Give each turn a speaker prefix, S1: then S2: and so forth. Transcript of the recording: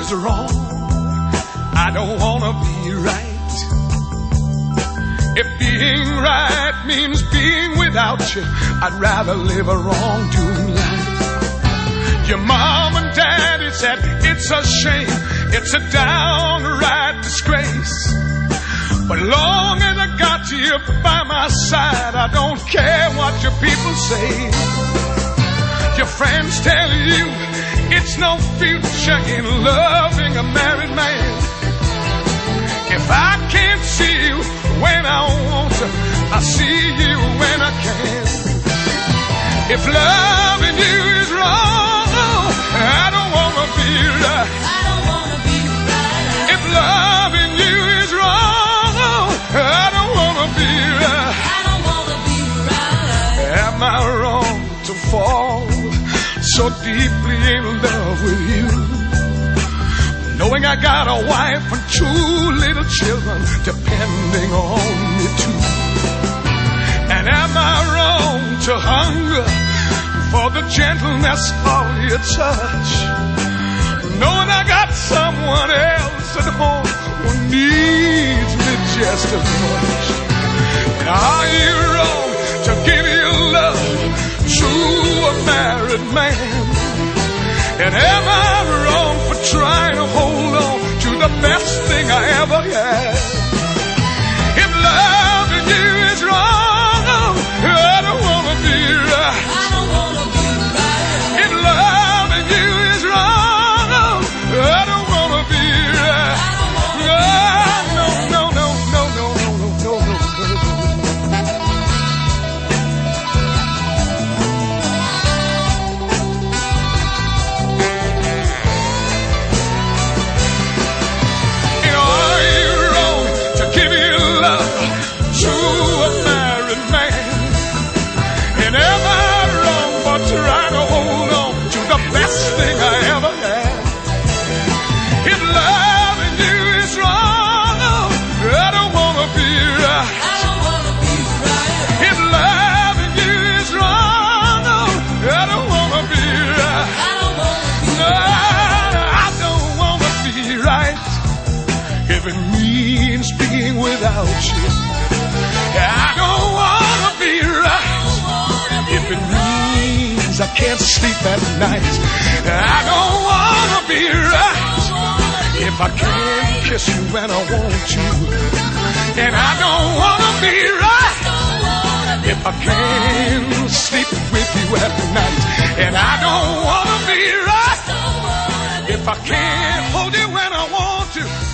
S1: is wrong. I don't wanna be right. If being right means being without you, I'd rather live a wrong-doing life. Your mom and daddy said it's a shame, it's a downright disgrace. But long as I got you by my side, I don't care what your people say. Your friends tell you it's no future in loving a married man. If I can't see you when I want to, I see you when I can. If loving you is wrong, I don't wanna be right.
S2: I don't wanna be right.
S1: If loving you is wrong, I don't wanna be right.
S2: I don't wanna be right.
S1: Am I wrong to fall so deeply in love with you, knowing I got a wife and 2 little children depending on me too? And am I wrong to hunger for the gentleness of your touch, knowing I got someone else at home who needs me just as much? And are you wrong to give your love to a married man? And am I wrong for trying to hold on to the best thing I ever had? If loving you is wrong, I don't wanna be right.
S2: I don't wanna be right.
S1: If loving you is wrong, I don't wanna be right.
S2: I don't wanna be right.
S1: No, no, no, no, no, no, no, no, no. If it means being without you, I don't wanna be right. If it means I can't sleep at night, I don't wanna be right. If I can't kiss you when I want to, and I don't wanna be right. If I can't sleep with you at night, and I don't wanna be right. If I can't hold you when I want to,